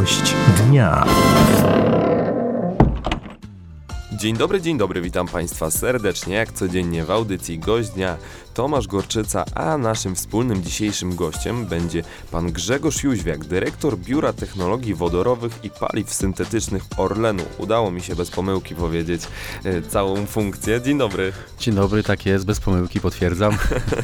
Gość dnia. Dzień dobry, witam Państwa serdecznie, jak codziennie w audycji Gość Dnia Tomasz Gorczyca, a naszym wspólnym dzisiejszym gościem będzie pan Grzegorz Jóźwiak, dyrektor Biura Technologii Wodorowych i Paliw Syntetycznych Orlenu. Udało mi się bez pomyłki powiedzieć całą funkcję. Dzień dobry. Dzień dobry, tak jest, bez pomyłki, potwierdzam.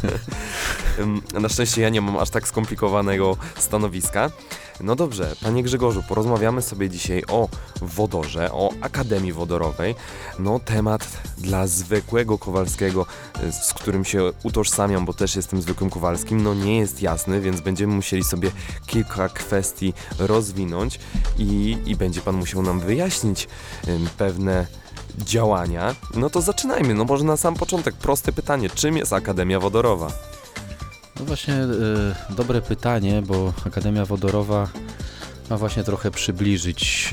Na szczęście ja nie mam aż tak skomplikowanego stanowiska. No dobrze, panie Grzegorzu, porozmawiamy sobie dzisiaj o wodorze, o Akademii Wodorowej. No temat dla zwykłego Kowalskiego, z którym się utożsamiam, bo też jestem zwykłym Kowalskim, no nie jest jasny, więc będziemy musieli sobie kilka kwestii rozwinąć i będzie pan musiał nam wyjaśnić pewne działania. No to zaczynajmy, no może na sam początek proste pytanie, czym jest Akademia Wodorowa? No właśnie, dobre pytanie, bo Akademia Wodorowa ma właśnie trochę przybliżyć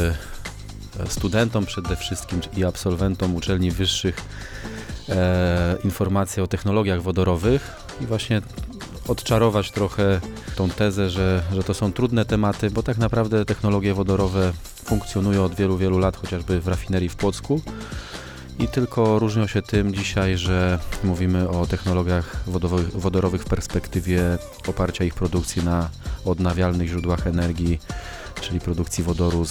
studentom przede wszystkim i absolwentom uczelni wyższych informacje o technologiach wodorowych i właśnie odczarować trochę tą tezę, że to są trudne tematy, bo tak naprawdę technologie wodorowe funkcjonują od wielu, wielu lat, chociażby w rafinerii w Płocku. I tylko różnią się tym dzisiaj, że mówimy o technologiach wodorowych w perspektywie oparcia ich produkcji na odnawialnych źródłach energii, czyli produkcji wodoru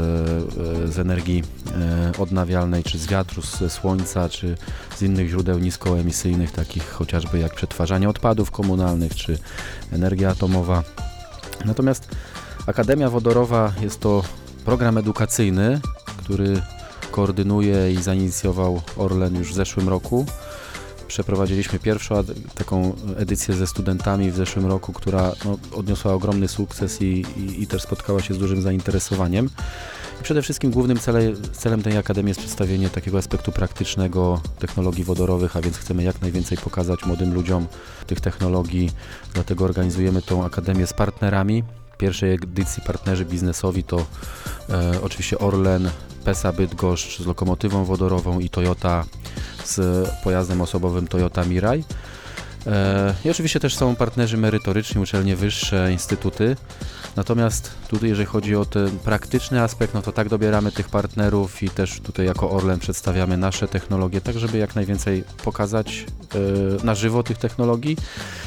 z energii odnawialnej, czy z wiatru, ze słońca, czy z innych źródeł niskoemisyjnych, takich chociażby jak przetwarzanie odpadów komunalnych, czy energia atomowa. Natomiast Akademia Wodorowa jest to program edukacyjny, który koordynuje i zainicjował Orlen już w zeszłym roku. Przeprowadziliśmy pierwszą taką edycję ze studentami w zeszłym roku, która odniosła ogromny sukces i też spotkała się z dużym zainteresowaniem. I przede wszystkim głównym celem tej Akademii jest przedstawienie takiego aspektu praktycznego technologii wodorowych, a więc chcemy jak najwięcej pokazać młodym ludziom tych technologii, dlatego organizujemy tą Akademię z partnerami. W pierwszej edycji partnerzy biznesowi to oczywiście Orlen, PESA Bydgoszcz z lokomotywą wodorową i Toyota z pojazdem osobowym Toyota Mirai. I oczywiście też są partnerzy merytoryczni, uczelnie wyższe, instytuty. Natomiast tutaj, jeżeli chodzi o ten praktyczny aspekt, no to tak dobieramy tych partnerów i też tutaj jako Orlen przedstawiamy nasze technologie, tak żeby jak najwięcej pokazać na żywo tych technologii.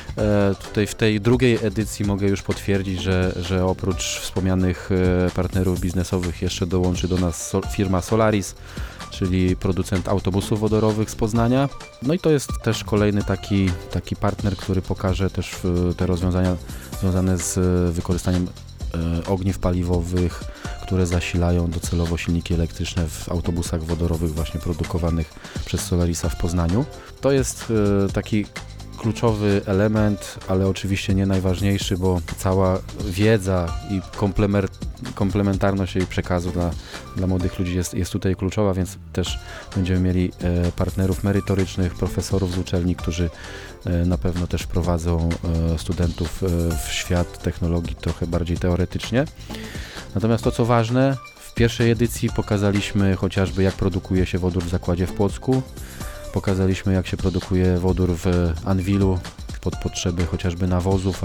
Tutaj w tej drugiej edycji mogę już potwierdzić, że oprócz wspomnianych partnerów biznesowych jeszcze dołączy do nas firma Solaris, czyli producent autobusów wodorowych z Poznania. No i to jest też kolejny taki partner, który pokaże też te rozwiązania związane z wykorzystaniem ogniw paliwowych, które zasilają docelowo silniki elektryczne w autobusach wodorowych właśnie produkowanych przez Solarisa w Poznaniu. To jest taki kluczowy element, ale oczywiście nie najważniejszy, bo cała wiedza i komplementarność jej przekazu dla młodych ludzi jest tutaj kluczowa, więc też będziemy mieli partnerów merytorycznych, profesorów z uczelni, którzy na pewno też wprowadzą studentów w świat technologii trochę bardziej teoretycznie. Natomiast to, co ważne, w pierwszej edycji pokazaliśmy chociażby, jak produkuje się wodór w zakładzie w Płocku. Pokazaliśmy, jak się produkuje wodór w Anwilu pod potrzeby chociażby nawozów,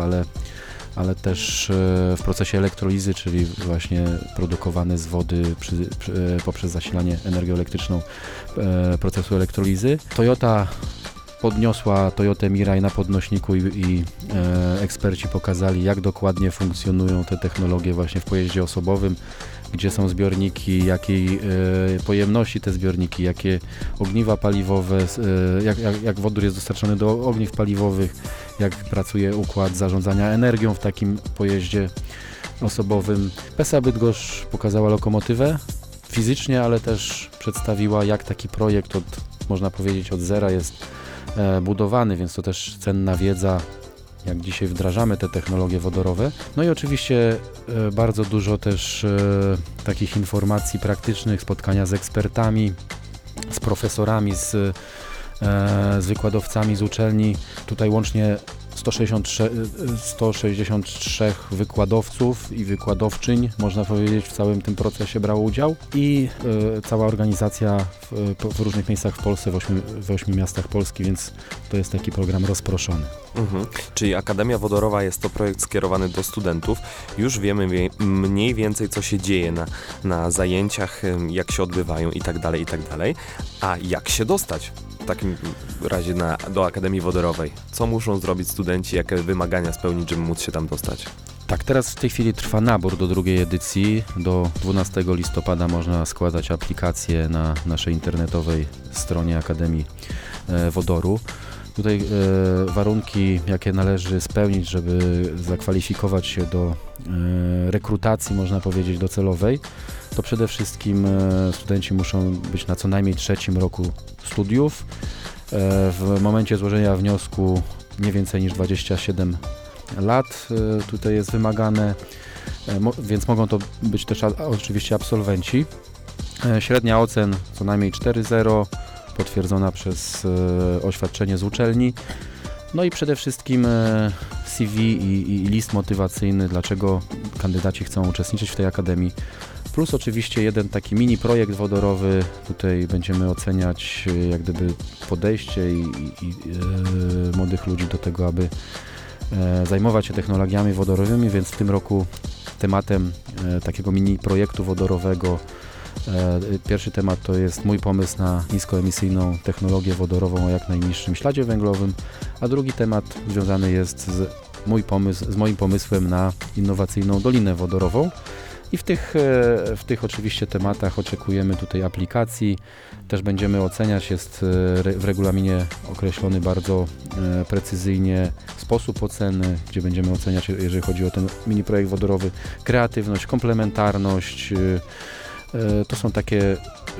ale też w procesie elektrolizy, czyli właśnie produkowany z wody poprzez zasilanie energią elektryczną procesu elektrolizy. Toyota podniosła Toyotę Mirai na podnośniku i eksperci pokazali, jak dokładnie funkcjonują te technologie właśnie w pojeździe osobowym, gdzie są zbiorniki, jakiej pojemności te zbiorniki, jakie ogniwa paliwowe, jak wodór jest dostarczony do ogniw paliwowych, jak pracuje układ zarządzania energią w takim pojeździe osobowym. PESA Bydgoszcz pokazała lokomotywę fizycznie, ale też przedstawiła, jak taki projekt można powiedzieć od zera jest budowany, więc to też cenna wiedza, jak dzisiaj wdrażamy te technologie wodorowe. No i oczywiście bardzo dużo też takich informacji praktycznych, spotkania z ekspertami, z profesorami, z wykładowcami z uczelni. Tutaj łącznie 163 wykładowców i wykładowczyń, można powiedzieć, w całym tym procesie brało udział i cała organizacja w różnych miejscach w Polsce, w 8 miastach Polski, więc to jest taki program rozproszony. Czyli Akademia Wodorowa jest to projekt skierowany do studentów. Już wiemy mniej więcej, co się dzieje na zajęciach, jak się odbywają i tak dalej, i tak dalej. A jak się dostać w takim razie do Akademii Wodorowej? Co muszą zrobić studenci, jakie wymagania spełnić, żeby móc się tam dostać? Tak, teraz w tej chwili trwa nabór do drugiej edycji. Do 12 listopada można składać aplikację na naszej internetowej stronie Akademii Wodoru. Tutaj warunki, jakie należy spełnić, żeby zakwalifikować się do rekrutacji, można powiedzieć, docelowej, to przede wszystkim studenci muszą być na co najmniej 3. roku studiów. W momencie złożenia wniosku nie więcej niż 27 lat tutaj jest wymagane, więc mogą to być też oczywiście absolwenci. Średnia ocen co najmniej 4,0, potwierdzona przez oświadczenie z uczelni. No i przede wszystkim CV i list motywacyjny, dlaczego kandydaci chcą uczestniczyć w tej akademii. Plus oczywiście jeden taki mini projekt wodorowy. Tutaj będziemy oceniać jak gdyby podejście i młodych ludzi do tego, aby zajmować się technologiami wodorowymi, więc w tym roku tematem takiego mini projektu wodorowego pierwszy temat to jest mój pomysł na niskoemisyjną technologię wodorową o jak najniższym śladzie węglowym, a drugi temat związany jest z moim pomysłem na innowacyjną dolinę wodorową. I w tych oczywiście tematach oczekujemy tutaj aplikacji, też będziemy oceniać, jest w regulaminie określony bardzo precyzyjnie sposób oceny, gdzie będziemy oceniać, jeżeli chodzi o ten mini projekt wodorowy, kreatywność, komplementarność. To są takie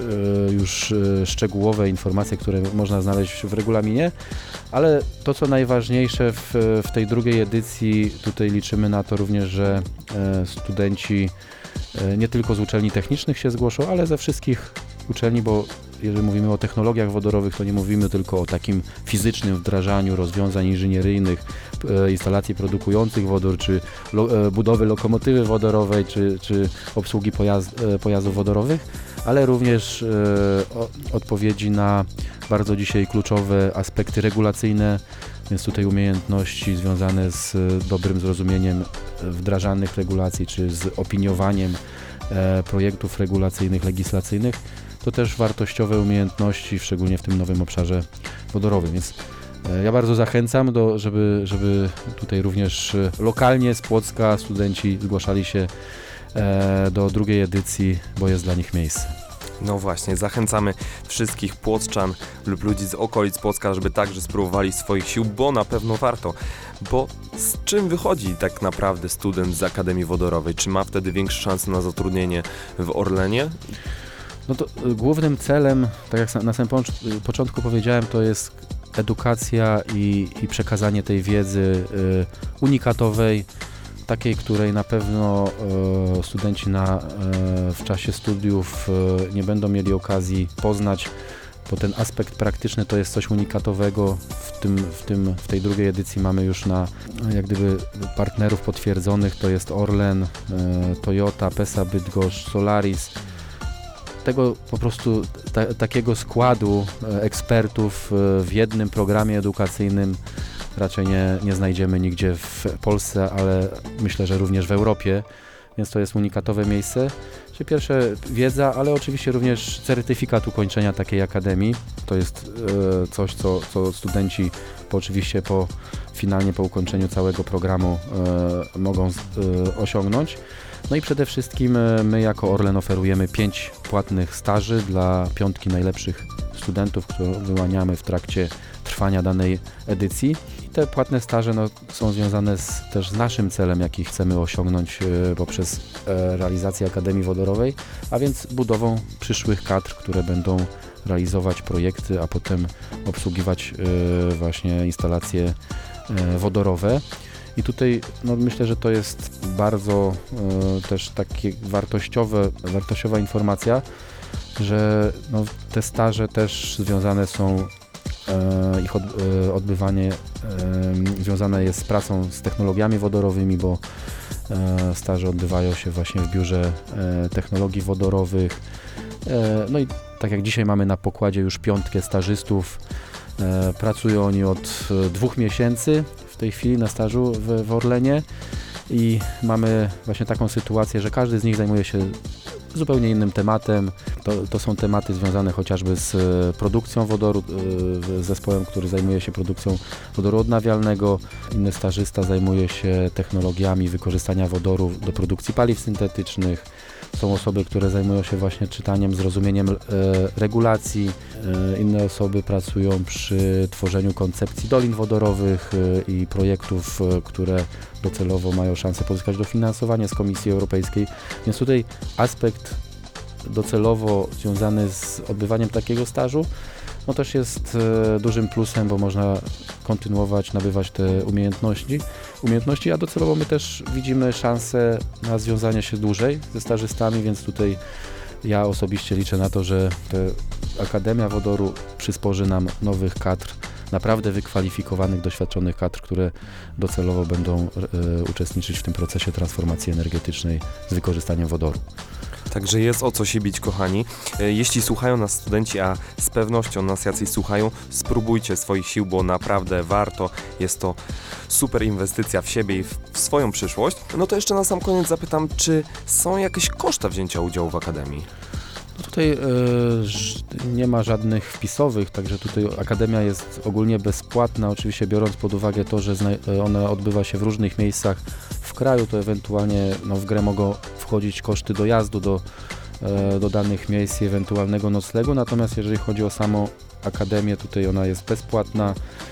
już szczegółowe informacje, które można znaleźć w regulaminie, ale to, co najważniejsze w tej drugiej edycji, tutaj liczymy na to również, że studenci nie tylko z uczelni technicznych się zgłoszą, ale ze wszystkich uczelni, bo jeżeli mówimy o technologiach wodorowych, to nie mówimy tylko o takim fizycznym wdrażaniu rozwiązań inżynieryjnych, instalacji produkujących wodór, czy budowy lokomotywy wodorowej, czy obsługi pojazdów wodorowych, ale również odpowiedzi na bardzo dzisiaj kluczowe aspekty regulacyjne, więc tutaj umiejętności związane z dobrym zrozumieniem wdrażanych regulacji, czy z opiniowaniem projektów regulacyjnych, legislacyjnych, to też wartościowe umiejętności, szczególnie w tym nowym obszarze wodorowym, więc ja bardzo zachęcam, żeby tutaj również lokalnie z Płocka studenci zgłaszali się do drugiej edycji, bo jest dla nich miejsce. No właśnie, zachęcamy wszystkich płockczan lub ludzi z okolic Płocka, żeby także spróbowali swoich sił, bo na pewno warto. Bo z czym wychodzi tak naprawdę student z Akademii Wodorowej? Czy ma wtedy większe szanse na zatrudnienie w Orlenie? No to głównym celem, tak jak na samym początku powiedziałem, to jest edukacja i przekazanie tej wiedzy unikatowej, takiej, której na pewno studenci w czasie studiów nie będą mieli okazji poznać, bo ten aspekt praktyczny to jest coś unikatowego. W tej drugiej edycji mamy już jak gdyby partnerów potwierdzonych, to jest Orlen, Toyota, PESA Bydgoszcz, Solaris. Tego po prostu takiego składu ekspertów w jednym programie edukacyjnym raczej nie znajdziemy nigdzie w Polsce, ale myślę, że również w Europie, więc to jest unikatowe miejsce. Czyli pierwsze wiedza, ale oczywiście również certyfikat ukończenia takiej akademii. To jest coś, co studenci oczywiście finalnie po ukończeniu całego programu mogą osiągnąć. No i przede wszystkim my jako Orlen oferujemy 5 płatnych staży dla 5 najlepszych studentów, które wyłaniamy w trakcie trwania danej edycji. I te płatne staże są związane też z naszym celem, jaki chcemy osiągnąć poprzez realizację Akademii Wodorowej, a więc budową przyszłych kadr, które będą realizować projekty, a potem obsługiwać właśnie instalacje wodorowe. I tutaj myślę, że to jest bardzo też takie wartościowa informacja, że te staże też związane są ich odbywanie związane jest z pracą z technologiami wodorowymi, bo staże odbywają się właśnie w Biurze Technologii Wodorowych. No i tak jak dzisiaj mamy na pokładzie już 5 stażystów, pracują oni od 2 miesięcy w tej chwili na stażu w Orlenie i mamy właśnie taką sytuację, że każdy z nich zajmuje się zupełnie innym tematem. To są tematy związane chociażby z produkcją wodoru, zespołem, który zajmuje się produkcją wodoru odnawialnego. Inny stażysta zajmuje się technologiami wykorzystania wodoru do produkcji paliw syntetycznych. Są osoby, które zajmują się właśnie czytaniem, zrozumieniem regulacji. Inne osoby pracują przy tworzeniu koncepcji dolin wodorowych i projektów, które docelowo mają szansę pozyskać dofinansowanie z Komisji Europejskiej. Więc tutaj aspekt docelowo związany z odbywaniem takiego stażu no też jest dużym plusem, bo można kontynuować, nabywać te umiejętności, a docelowo my też widzimy szansę na związanie się dłużej ze stażystami, więc tutaj ja osobiście liczę na to, że Akademia Wodoru przysporzy nam nowych kadr, naprawdę wykwalifikowanych, doświadczonych kadr, które docelowo będą uczestniczyć w tym procesie transformacji energetycznej z wykorzystaniem wodoru. Także jest o co się bić, kochani. Jeśli słuchają nas studenci, a z pewnością nas jacyś słuchają, spróbujcie swoich sił, bo naprawdę warto. Jest to super inwestycja w siebie i w swoją przyszłość. No to jeszcze na sam koniec zapytam, czy są jakieś koszta wzięcia udziału w Akademii? No tutaj nie ma żadnych wpisowych, także tutaj Akademia jest ogólnie bezpłatna, oczywiście biorąc pod uwagę to, że ona odbywa się w różnych miejscach w kraju, to ewentualnie w grę mogą wchodzić koszty dojazdu do danych miejsc i ewentualnego noclegu, natomiast jeżeli chodzi o samą Akademię, tutaj ona jest bezpłatna.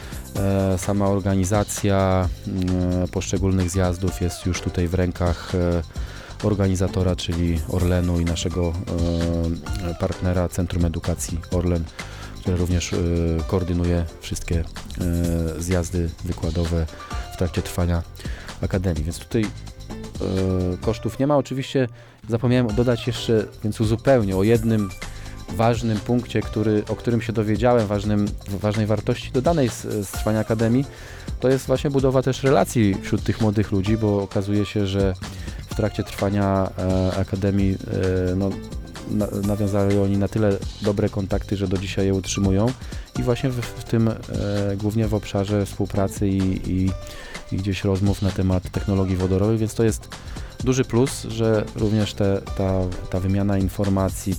Sama organizacja poszczególnych zjazdów jest już tutaj w rękach organizatora, czyli Orlenu i naszego partnera Centrum Edukacji Orlen, które również koordynuje wszystkie zjazdy wykładowe w trakcie trwania Akademii. Więc tutaj kosztów nie ma. Oczywiście zapomniałem dodać jeszcze, więc uzupełnię o jednym ważnym punkcie, o którym się dowiedziałem, ważnej wartości dodanej z trwania Akademii, to jest właśnie budowa też relacji wśród tych młodych ludzi, bo okazuje się, że w trakcie trwania Akademii nawiązali oni na tyle dobre kontakty, że do dzisiaj je utrzymują i właśnie w tym głównie w obszarze współpracy i gdzieś rozmów na temat technologii wodorowych, więc to jest duży plus, że również ta wymiana informacji,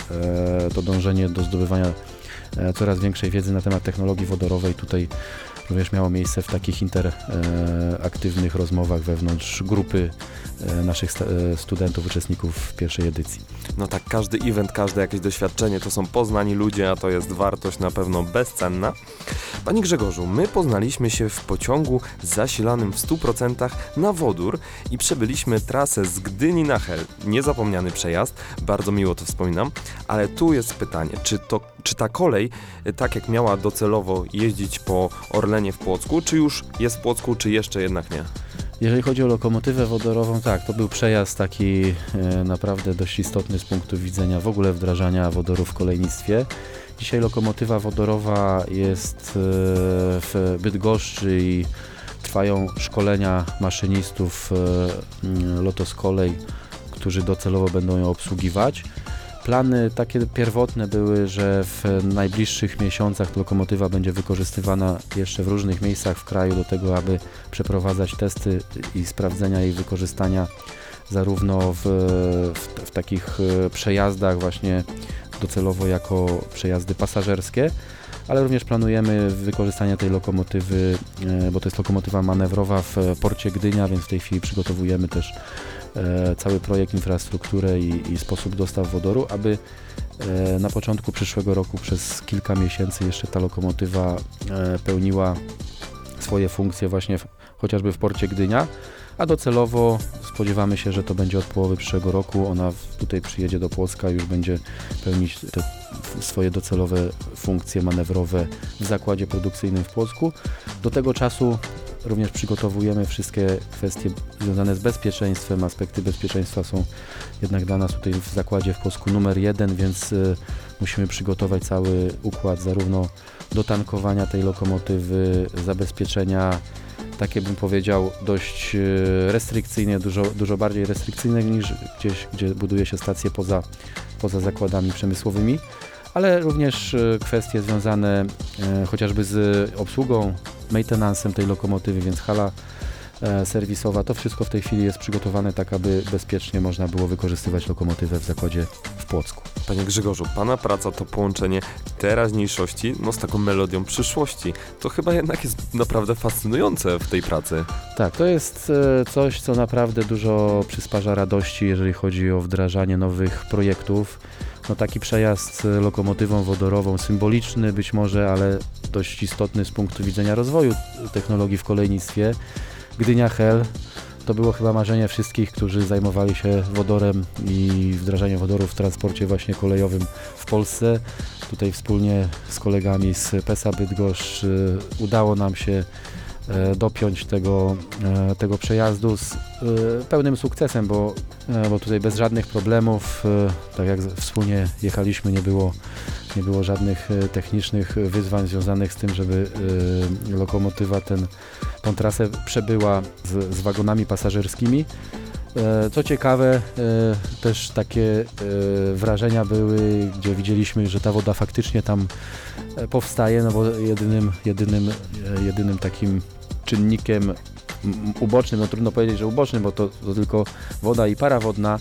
to dążenie do zdobywania coraz większej wiedzy na temat technologii wodorowej tutaj również miało miejsce w takich interaktywnych rozmowach wewnątrz grupy naszych studentów, uczestników pierwszej edycji. No tak, każdy event, każde jakieś doświadczenie to są poznani ludzie, a to jest wartość na pewno bezcenna. Panie Grzegorzu, my poznaliśmy się w pociągu zasilanym w 100% na wodór i przebyliśmy trasę z Gdyni na Hel. Niezapomniany przejazd, bardzo miło to wspominam, ale tu jest pytanie, czy ta kolej, tak jak miała docelowo jeździć po Orlenie w Płocku, czy już jest w Płocku, czy jeszcze jednak nie? Jeżeli chodzi o lokomotywę wodorową, tak, to był przejazd taki naprawdę dość istotny z punktu widzenia w ogóle wdrażania wodoru w kolejnictwie. Dzisiaj lokomotywa wodorowa jest w Bydgoszczy i trwają szkolenia maszynistów Lotos Kolej, którzy docelowo będą ją obsługiwać. Plany takie pierwotne były, że w najbliższych miesiącach lokomotywa będzie wykorzystywana jeszcze w różnych miejscach w kraju do tego, aby przeprowadzać testy i sprawdzenia jej wykorzystania zarówno w takich przejazdach właśnie docelowo jako przejazdy pasażerskie, ale również planujemy wykorzystanie tej lokomotywy, bo to jest lokomotywa manewrowa w porcie Gdynia, więc w tej chwili przygotowujemy też cały projekt, infrastrukturę i sposób dostaw wodoru, aby na początku przyszłego roku przez kilka miesięcy jeszcze ta lokomotywa pełniła swoje funkcje właśnie chociażby w porcie Gdynia, a docelowo spodziewamy się, że to będzie od połowy przyszłego roku. Ona tutaj przyjedzie do Płocka i już będzie pełnić te swoje docelowe funkcje manewrowe w zakładzie produkcyjnym w Płocku. Do tego czasu również przygotowujemy wszystkie kwestie związane z bezpieczeństwem. Aspekty bezpieczeństwa są jednak dla nas tutaj w zakładzie w Płocku numer 1, więc musimy przygotować cały układ zarówno do tankowania tej lokomotywy, zabezpieczenia, takie bym powiedział dość restrykcyjnie, dużo bardziej restrykcyjne niż gdzieś, gdzie buduje się stacje poza zakładami przemysłowymi, ale również kwestie związane chociażby z obsługą, maintenansem tej lokomotywy, więc hala serwisowa, to wszystko w tej chwili jest przygotowane tak, aby bezpiecznie można było wykorzystywać lokomotywę w zakładzie w Płocku. Panie Grzegorzu, pana praca to połączenie teraźniejszości z taką melodią przyszłości. To chyba jednak jest naprawdę fascynujące w tej pracy. Tak, to jest coś, co naprawdę dużo przysparza radości, jeżeli chodzi o wdrażanie nowych projektów. No, taki przejazd lokomotywą wodorową, symboliczny być może, ale dość istotny z punktu widzenia rozwoju technologii w kolejnictwie. Gdynia-Hel to było chyba marzenie wszystkich, którzy zajmowali się wodorem i wdrażaniem wodoru w transporcie właśnie kolejowym w Polsce. Tutaj wspólnie z kolegami z PESA Bydgoszcz udało nam się dopiąć tego przejazdu z pełnym sukcesem, bo tutaj bez żadnych problemów, tak jak wspólnie jechaliśmy, nie było żadnych technicznych wyzwań związanych z tym, żeby lokomotywa tą trasę przebyła z wagonami pasażerskimi. Co ciekawe, też takie wrażenia były, gdzie widzieliśmy, że ta woda faktycznie tam powstaje, no bo jedynym takim czynnikiem ubocznym, no trudno powiedzieć, że ubocznym, bo to tylko woda i para wodna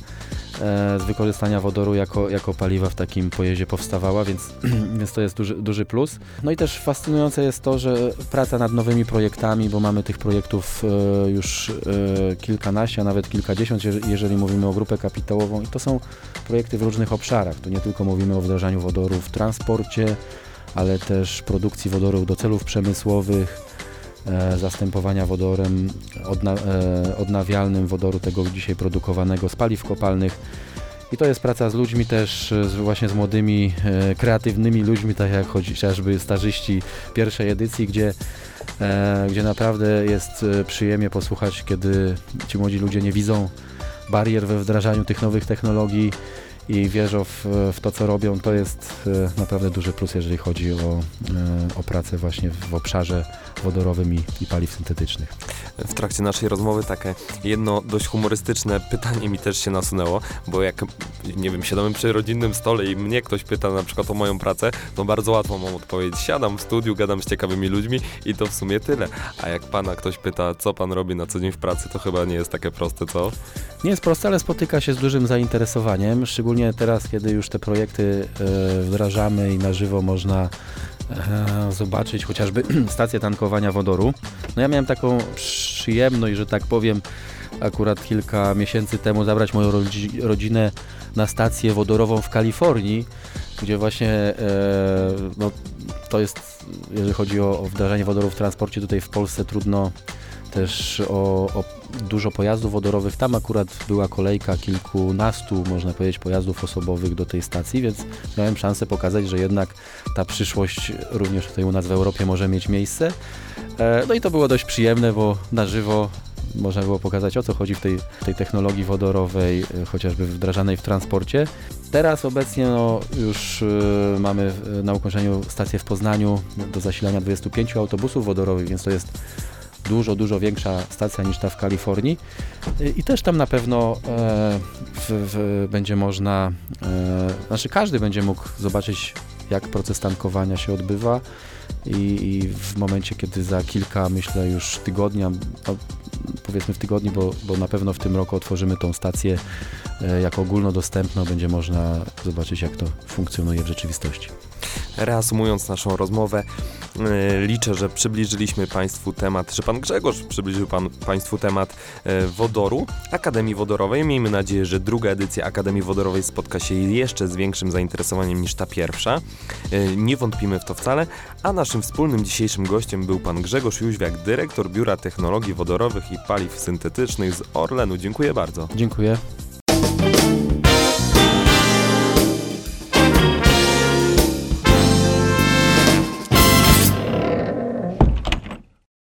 z wykorzystania wodoru jako paliwa w takim pojeździe powstawała, więc to jest duży plus. No i też fascynujące jest to, że praca nad nowymi projektami, bo mamy tych projektów już kilkanaście, a nawet kilkadziesiąt, jeżeli mówimy o grupę kapitałową, i to są projekty w różnych obszarach. Tu nie tylko mówimy o wdrażaniu wodoru w transporcie, ale też produkcji wodoru do celów przemysłowych, zastępowania wodorem odnawialnym wodoru tego dzisiaj produkowanego z paliw kopalnych. I to jest praca z ludźmi też, właśnie z młodymi, kreatywnymi ludźmi, tak jak chociażby stażyści pierwszej edycji, gdzie naprawdę jest przyjemnie posłuchać, kiedy ci młodzi ludzie nie widzą barier we wdrażaniu tych nowych technologii i wierzą w to, co robią. To jest naprawdę duży plus, jeżeli chodzi o pracę właśnie w obszarze wodorowym i paliw syntetycznych. W trakcie naszej rozmowy takie jedno dość humorystyczne pytanie mi też się nasunęło, bo jak, nie wiem, siadamy przy rodzinnym stole i mnie ktoś pyta na przykład o moją pracę, to bardzo łatwo mam odpowiedzieć. Siadam w studiu, gadam z ciekawymi ludźmi i to w sumie tyle. A jak pana ktoś pyta, co pan robi na co dzień w pracy, to chyba nie jest takie proste, co? Nie jest proste, ale spotyka się z dużym zainteresowaniem, szczególnie teraz, kiedy już te projekty wdrażamy i na żywo można zobaczyć chociażby stację tankowania wodoru. No ja miałem taką przyjemność, że tak powiem, akurat kilka miesięcy temu zabrać moją rodzinę na stację wodorową w Kalifornii, gdzie właśnie no, to jest, jeżeli chodzi o wdrażanie wodoru w transporcie, tutaj w Polsce trudno też o dużo pojazdów wodorowych. Tam akurat była kolejka kilkunastu, można powiedzieć, pojazdów osobowych do tej stacji, więc miałem szansę pokazać, że jednak ta przyszłość również tutaj u nas w Europie może mieć miejsce. No i to było dość przyjemne, bo na żywo można było pokazać, o co chodzi w tej technologii wodorowej, chociażby wdrażanej w transporcie. Teraz obecnie już mamy na ukończeniu stację w Poznaniu do zasilania 25 autobusów wodorowych, więc to jest dużo większa stacja niż ta w Kalifornii i też tam na pewno będzie można, każdy będzie mógł zobaczyć, jak proces tankowania się odbywa i w momencie, kiedy za kilka, myślę, już tygodni, powiedzmy w tygodniu, bo na pewno w tym roku otworzymy tą stację jako ogólnodostępną, będzie można zobaczyć, jak to funkcjonuje w rzeczywistości. Reasumując naszą rozmowę, liczę, że przybliżyliśmy Państwu temat, że Pan Grzegorz przybliżył Państwu temat wodoru, Akademii Wodorowej. Miejmy nadzieję, że druga edycja Akademii Wodorowej spotka się jeszcze z większym zainteresowaniem niż ta pierwsza. Nie wątpimy w to wcale, a naszym wspólnym dzisiejszym gościem był Pan Grzegorz Jóźwiak, dyrektor Biura Technologii Wodorowych i Paliw Syntetycznych z Orlenu. Dziękuję bardzo. Dziękuję.